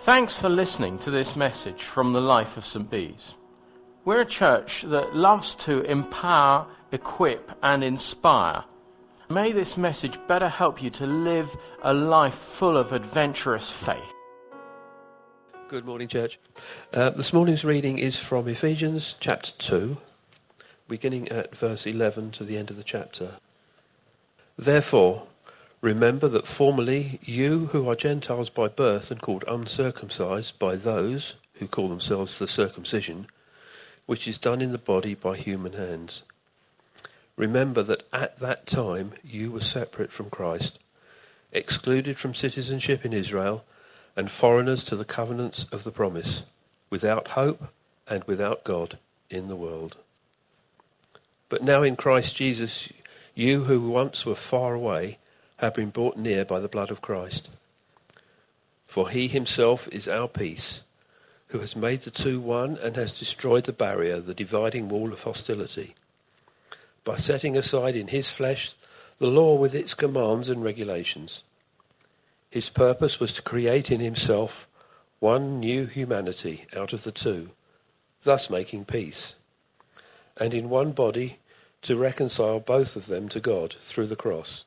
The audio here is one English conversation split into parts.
Thanks for listening to this message from the life of St. Bees. We're a church that loves to empower, equip and inspire. May this message better help you to live a life full of adventurous faith. Good morning, church. This morning's reading is from Ephesians chapter 2, beginning at verse 11 to the end of the chapter. Therefore, remember that formerly you who are Gentiles by birth and called uncircumcised by those who call themselves the circumcision, which is done in the body by human hands. Remember that at that time you were separate from Christ, excluded from citizenship in Israel, and foreigners to the covenants of the promise, without hope and without God in the world. But now in Christ Jesus, you who once were far away have been brought near by the blood of Christ. For he himself is our peace, who has made the two one and has destroyed the barrier, the dividing wall of hostility, by setting aside in his flesh the law with its commands and regulations. His purpose was to create in himself one new humanity out of the two, thus making peace, and in one body to reconcile both of them to God through the cross,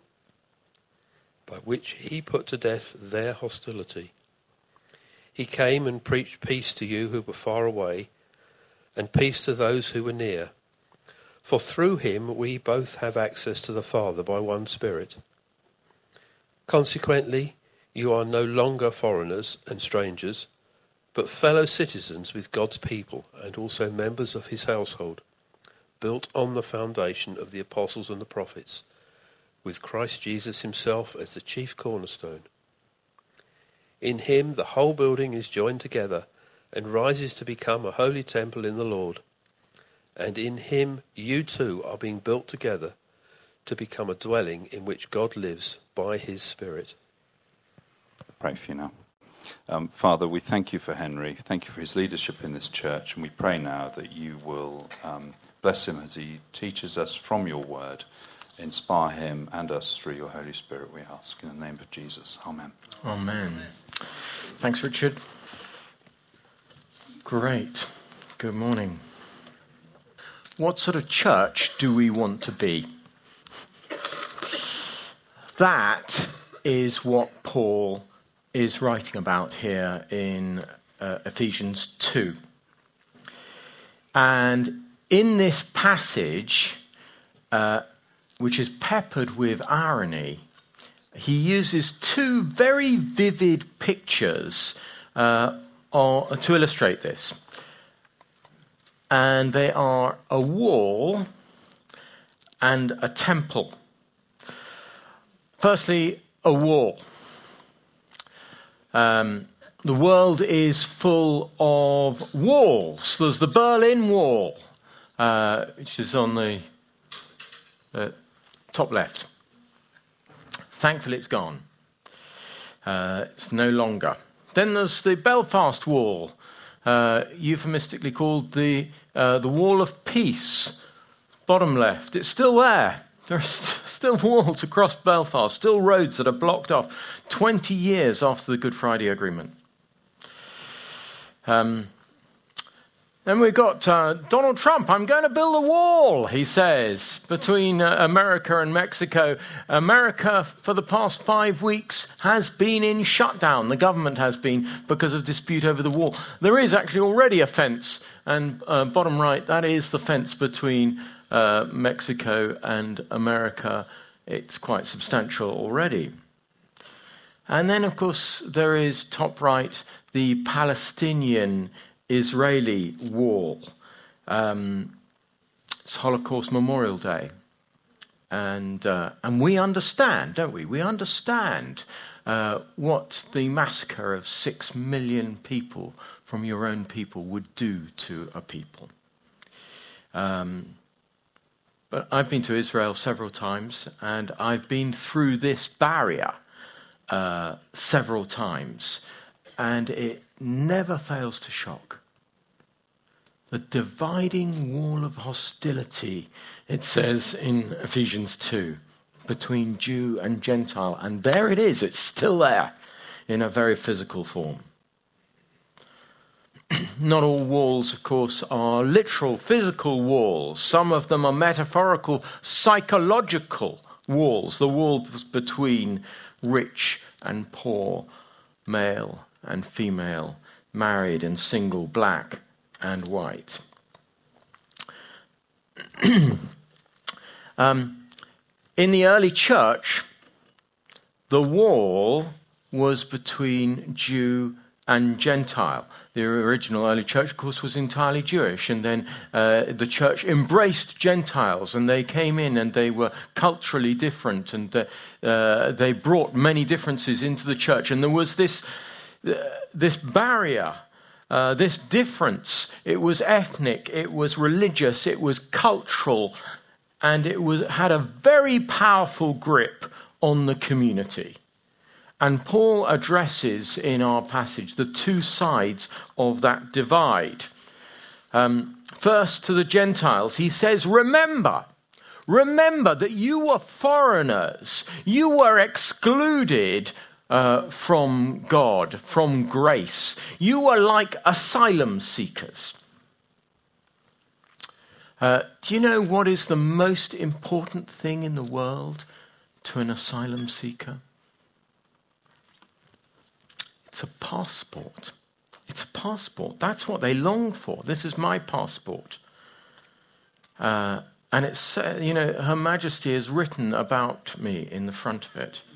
by which he put to death their hostility. He came and preached peace to you who were far away, and peace to those who were near. For through him we both have access to the Father by one Spirit. Consequently, you are no longer foreigners and strangers, but fellow citizens with God's people and also members of his household, built on the foundation of the apostles and the prophets, with Christ Jesus himself as the chief cornerstone. In him the whole building is joined together and rises to become a holy temple in the Lord. And in him you too are being built together to become a dwelling in which God lives by his Spirit. Pray for you now. Father, we thank you for Henry. Thank you for his leadership in this church. And we pray now that you will bless him as he teaches us from your word. Inspire him and us through your Holy Spirit, we ask. In the name of Jesus. Amen. Amen. Thanks, Richard. Great. Good morning. What sort of church do we want to be? That is what Paul is writing about here in Ephesians 2. And in this passage, which is peppered with irony, he uses two very vivid pictures to illustrate this. And they are a wall and a temple. Firstly, a wall. The world is full of walls. There's the Berlin Wall, which is on the top left. Thankfully, it's gone. It's no longer. Then there's the Belfast Wall, euphemistically called the Wall of Peace. Bottom left. It's still there. There's still walls across Belfast, still roads that are blocked off 20 years after the Good Friday Agreement. Then we've got Donald Trump. I'm going to build a wall, he says, between America and Mexico. America, for the past 5 weeks, has been in shutdown. The government has been, because of dispute over the wall. There is actually already a fence, and bottom right, that is the fence between Mexico and America. It's quite substantial already. And then, of course, there is top right, the Palestinian-Israeli wall. It's Holocaust Memorial Day. And we understand, don't we? We understand what the massacre of 6 million people from your own people would do to a people. But I've been to Israel several times, and I've been through this barrier several times, and it never fails to shock. The dividing wall of hostility, it says in Ephesians 2, between Jew and Gentile. And there it is, it's still there in a very physical form. Not all walls, of course, are literal physical walls. Some of them are metaphorical, psychological walls, the walls between rich and poor, male and female, married and single, black and white. In the early church, the wall was between Jew and Gentile. The original early church, of course, was entirely Jewish, and then the church embraced Gentiles, and they came in and they were culturally different, and they brought many differences into the church, and there was this barrier, this difference. It was ethnic, it was religious, it was cultural, and it had a very powerful grip on the community. And Paul addresses in our passage the two sides of that divide. First, to the Gentiles, he says, remember that you were foreigners. You were excluded from God, from grace. You were like asylum seekers. Do you know what is the most important thing in the world to an asylum seeker? It's a passport. It's a passport. That's what they long for. This is my passport. And it's, Her Majesty has written about me in the front of it.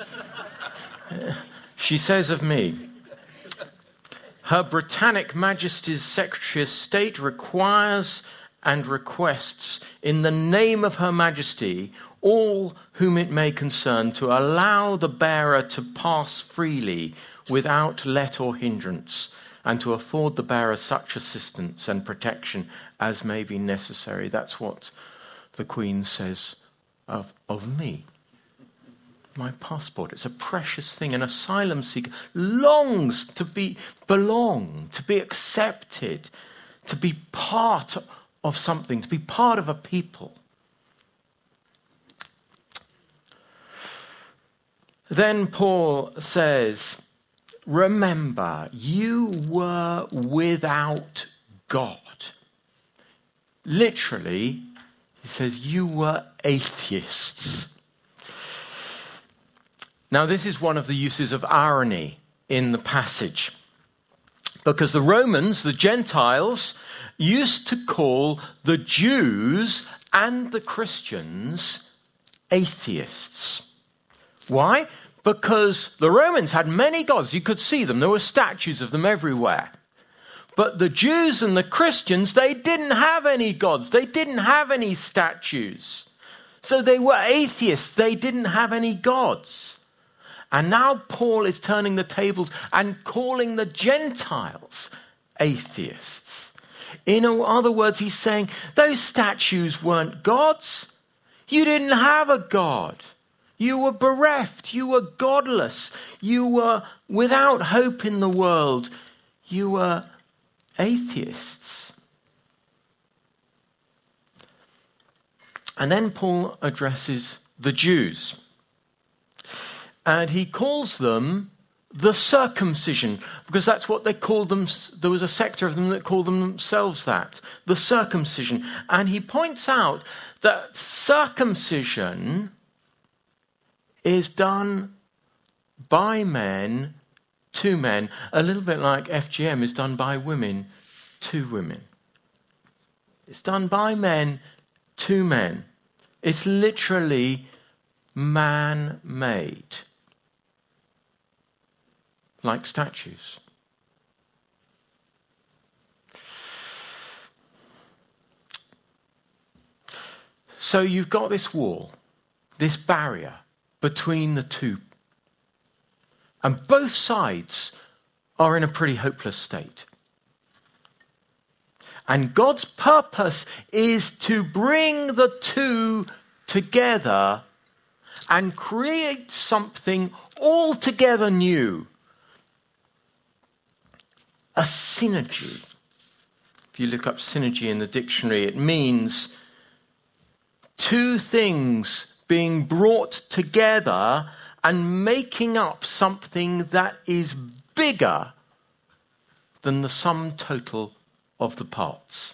She says of me, Her Britannic Majesty's Secretary of State requires and requests in the name of Her Majesty all whom it may concern to allow the bearer to pass freely without let or hindrance, and to afford the bearer such assistance and protection as may be necessary. That's what the Queen says of me. My passport. It's a precious thing. An asylum seeker longs to belong, to be accepted, to be part of something, to be part of a people. Then Paul says, remember, you were without God. Literally, he says, you were atheists. Now, this is one of the uses of irony in the passage, because the Romans, the Gentiles, used to call the Jews and the Christians atheists. Why? Because the Romans had many gods. You could see them. There were statues of them everywhere. But the Jews and the Christians, they didn't have any gods. They didn't have any statues. So they were atheists. They didn't have any gods. And now Paul is turning the tables and calling the Gentiles atheists. In other words, he's saying, those statues weren't gods. You didn't have a god. You were bereft. You were godless. You were without hope in the world. You were atheists. And then Paul addresses the Jews. And he calls them the circumcision, because that's what they called them. There was a sector of them that called themselves that, the circumcision. And he points out that circumcision is done by men to men, a little bit like FGM is done by women to women. It's done by men to men. It's literally man-made, like statues. So you've got this wall, this barrier between the two. And both sides are in a pretty hopeless state. And God's purpose is to bring the two together and create something altogether new. A synergy. If you look up synergy in the dictionary, it means two things being brought together and making up something that is bigger than the sum total of the parts,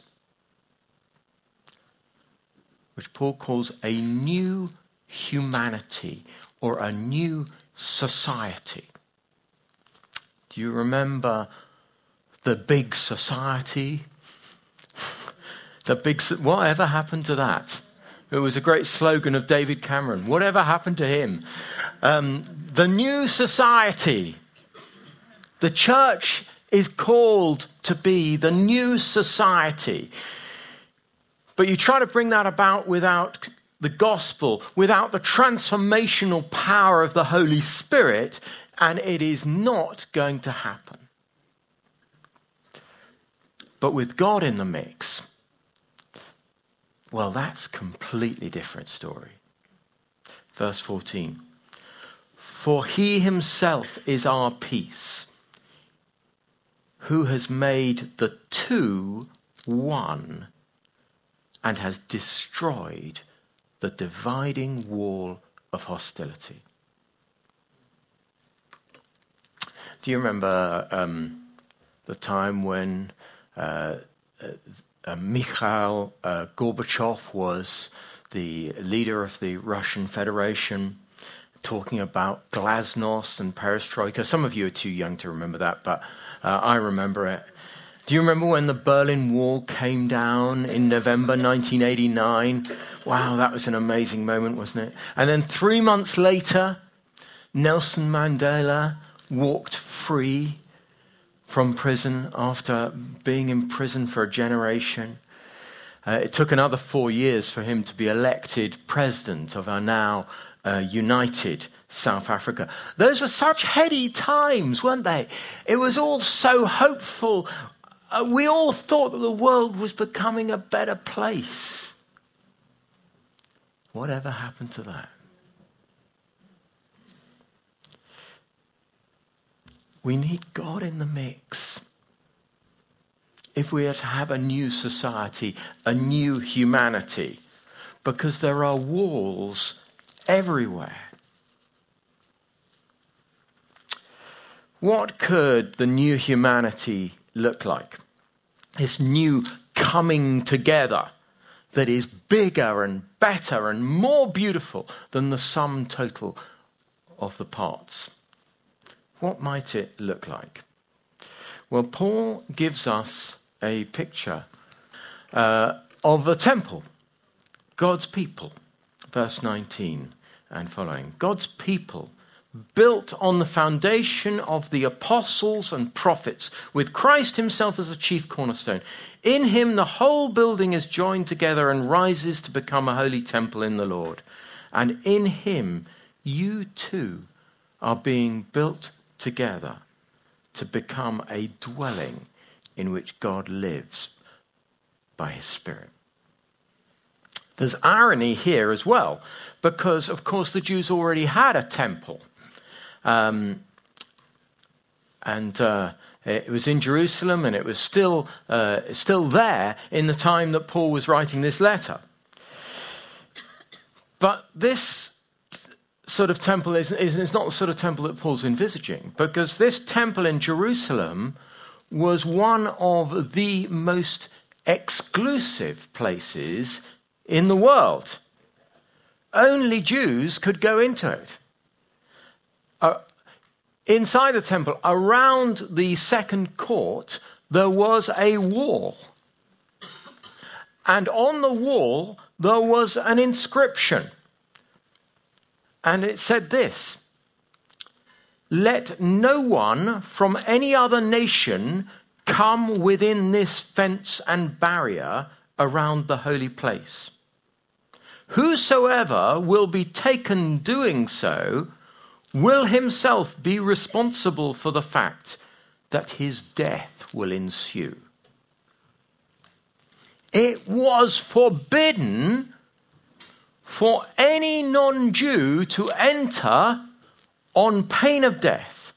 which Paul calls a new humanity or a new society. Do you remember the big society? Whatever happened to that? It was a great slogan of David Cameron. Whatever happened to him? The new society. The church is called to be the new society. But you try to bring that about without the gospel, without the transformational power of the Holy Spirit, and it is not going to happen. But with God in the mix, well, that's a completely different story. Verse 14. For he himself is our peace, who has made the two one and has destroyed the dividing wall of hostility. Do you remember the time when Mikhail Gorbachev was the leader of the Russian Federation, talking about glasnost and perestroika? Some of you are too young to remember that, but I remember it. Do you remember when the Berlin Wall came down in November 1989? Wow, that was an amazing moment, wasn't it? And then 3 months later, Nelson Mandela walked free from prison after being in prison for a generation. It took another 4 years for him to be elected president of our now united South Africa. Those were such heady times, weren't they? It was all so hopeful. We all thought that the world was becoming a better place. Whatever happened to that? We need God in the mix if we are to have a new society, a new humanity, because there are walls everywhere. What could the new humanity look like? This new coming together that is bigger and better and more beautiful than the sum total of the parts. What might it look like? Well, Paul gives us a picture of a temple, God's people, verse 19 and following. God's people, built on the foundation of the apostles and prophets, with Christ himself as the chief cornerstone. In him the whole building is joined together and rises to become a holy temple in the Lord. And in him you too are being built together to become a dwelling in which God lives by his Spirit. There's irony here as well, because of course the Jews already had a temple. It was in Jerusalem, and it was still there in the time that Paul was writing this letter. But this sort of temple is not the sort of temple that Paul's envisaging, because this temple in Jerusalem was one of the most exclusive places in the world. Only Jews could go into it. Inside the temple, around the second court, there was a wall. And on the wall, there was an inscription. And it said this: "Let no one from any other nation come within this fence and barrier around the holy place. Whosoever will be taken doing so will himself be responsible for the fact that his death will ensue." It was forbidden for any non-Jew to enter on pain of death.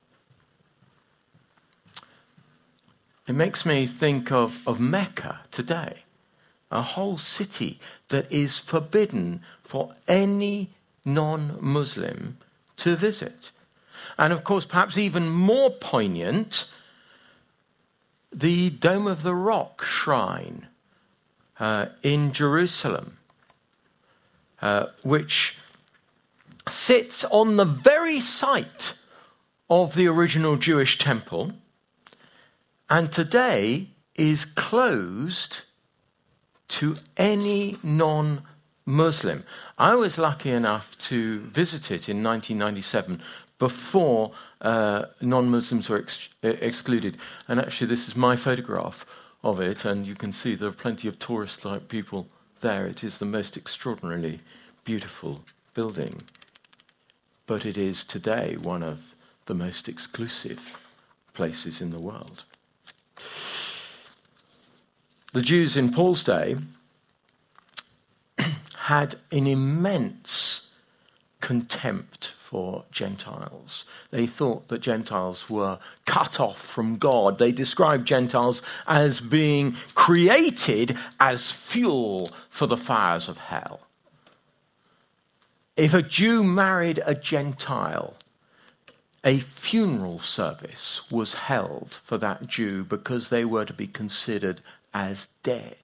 It makes me think of Mecca today, a whole city that is forbidden for any non-Muslim to visit. And of course, perhaps even more poignant, the Dome of the Rock shrine in Jerusalem, which sits on the very site of the original Jewish temple, and today is closed to any non-Muslim. I was lucky enough to visit it in 1997 before non-Muslims were excluded. And actually this is my photograph of it, and you can see there are plenty of tourist-like people there. It is the most extraordinarily beautiful building. But it is today one of the most exclusive places in the world. The Jews in Paul's day had an immense contempt for Gentiles. They thought that Gentiles were cut off from God. They described Gentiles as being created as fuel for the fires of hell. If a Jew married a Gentile, a funeral service was held for that Jew because they were to be considered as dead.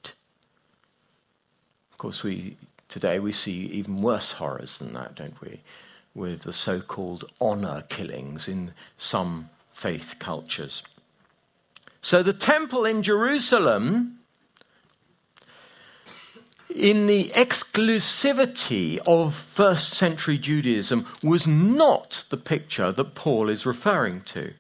Of course, today we see even worse horrors than that, don't we? With the so-called honor killings in some faith cultures. So the temple in Jerusalem, in the exclusivity of first century Judaism, was not the picture that Paul is referring to.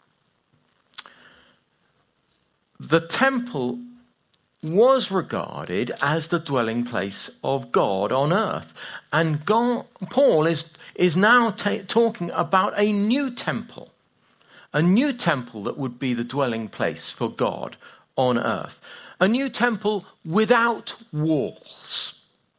The temple was regarded as the dwelling place of God on earth. And Paul is now talking about a new temple that would be the dwelling place for God on earth. A new temple without walls,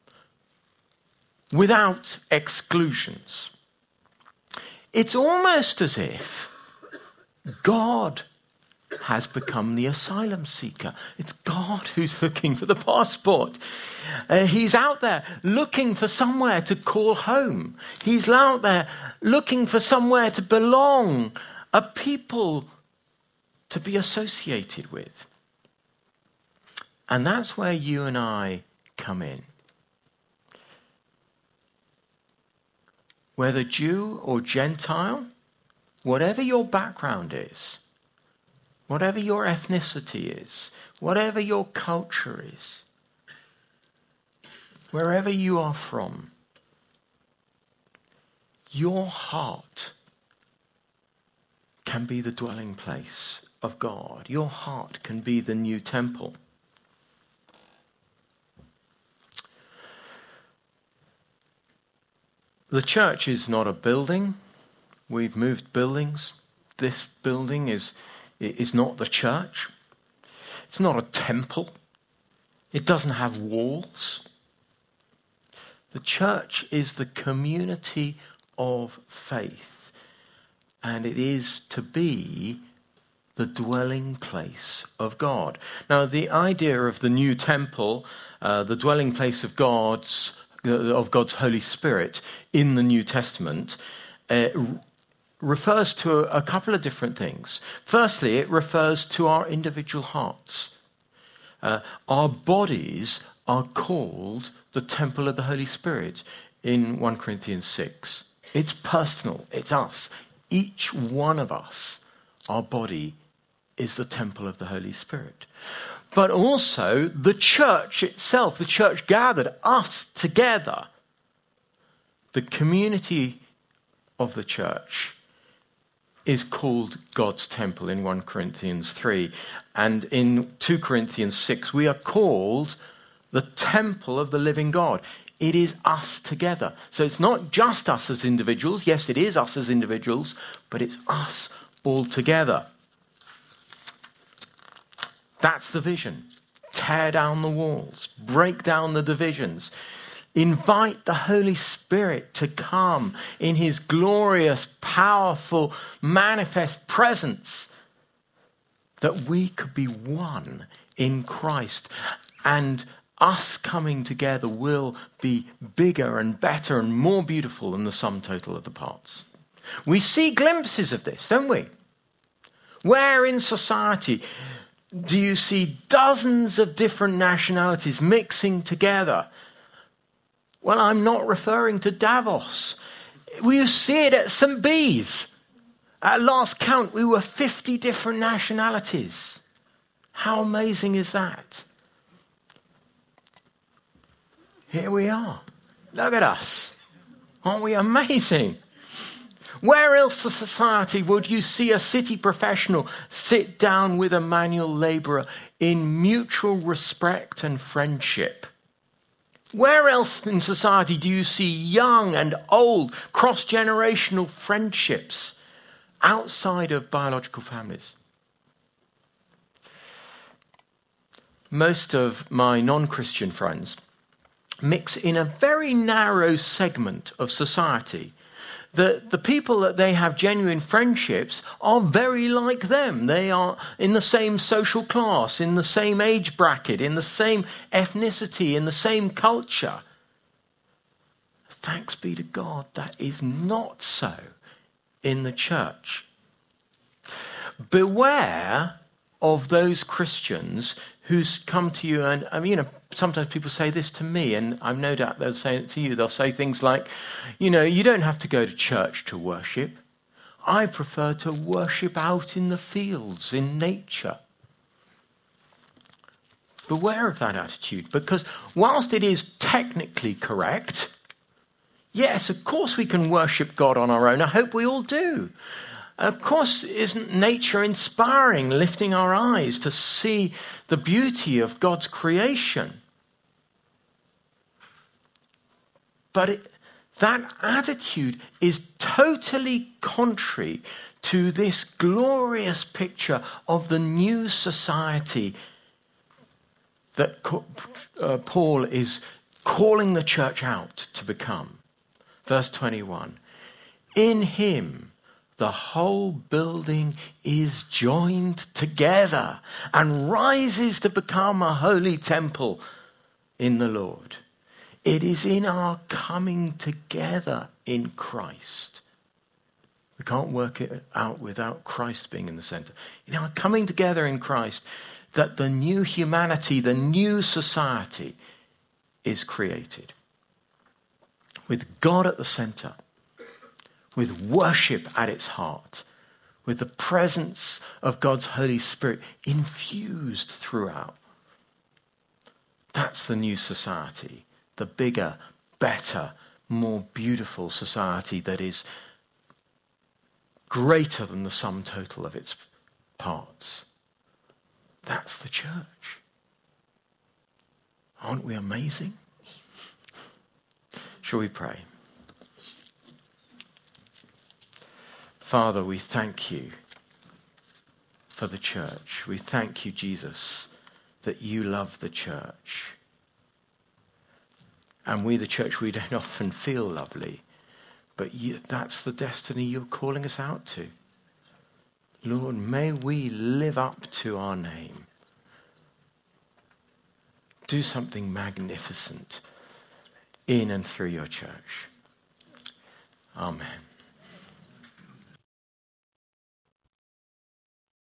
without exclusions. It's almost as if God has become the asylum seeker. It's God who's looking for the passport. He's out there looking for somewhere to call home. He's out there looking for somewhere to belong, a people to be associated with. And that's where you and I come in. Whether Jew or Gentile, whatever your background is, whatever your ethnicity is, whatever your culture is, wherever you are from, your heart can be the dwelling place of God. Your heart can be the new temple. The church is not a building. We've moved buildings. This building is not the church. It's not a temple. It doesn't have walls. The church is the community of faith, and it is to be the dwelling place of God. Now, the idea of the new temple, the dwelling place of God's Holy Spirit in the New Testament, refers to a couple of different things. Firstly, it refers to our individual hearts. Our bodies are called the temple of the Holy Spirit in 1 Corinthians 6. It's personal. It's us. Each one of us, our body, is the temple of the Holy Spirit. But also the church itself, the church gathered, us together, the community of the church is called God's temple in 1 Corinthians 3. And in 2 Corinthians 6, we are called the temple of the living God. It is us together. So it's not just us as individuals. Yes, it is us as individuals, but it's us all together. That's the vision. Tear down the walls. Break down the divisions. Invite the Holy Spirit to come in his glorious, powerful, manifest presence, that we could be one in Christ. And us coming together will be bigger and better and more beautiful than the sum total of the parts. We see glimpses of this, don't we? Where in society Do you see dozens of different nationalities mixing together? Well, I'm not referring to Davos. We see it at St. Bees. At last count, we were 50 different nationalities. How amazing is that? Here we are. Look at us. Aren't we amazing? Where else in society would you see a city professional sit down with a manual labourer in mutual respect and friendship? Where else in society do you see young and old, cross-generational friendships outside of biological families? Most of my non-Christian friends mix in a very narrow segment of society. The people that they have genuine friendships are very like them. They are in the same social class, in the same age bracket, in the same ethnicity, in the same culture. Thanks be to God, that is not so in the church. Beware of those Christians who's come to you, and sometimes people say this to me, and I've no doubt they'll say it to you. They'll say things like, you don't have to go to church to worship. I prefer to worship out in the fields, in nature. Beware of that attitude, because whilst it is technically correct, yes, of course we can worship God on our own. I hope we all do. Of course, isn't nature inspiring, lifting our eyes to see the beauty of God's creation? But that attitude is totally contrary to this glorious picture of the new society that Paul is calling the church out to become. Verse 21, in him the whole building is joined together and rises to become a holy temple in the Lord. It is in our coming together in Christ. We can't work it out without Christ being in the center. In our coming together in Christ, that the new humanity, the new society is created. With God at the center, with worship at its heart, with the presence of God's Holy Spirit infused throughout. That's the new society, the bigger, better, more beautiful society that is greater than the sum total of its parts. That's the church. Aren't we amazing? Shall we pray? Father, we thank you for the church. We thank you, Jesus, that you love the church. And we, the church, we don't often feel lovely, but that's the destiny you're calling us out to. Lord, may we live up to our name. Do something magnificent in and through your church. Amen.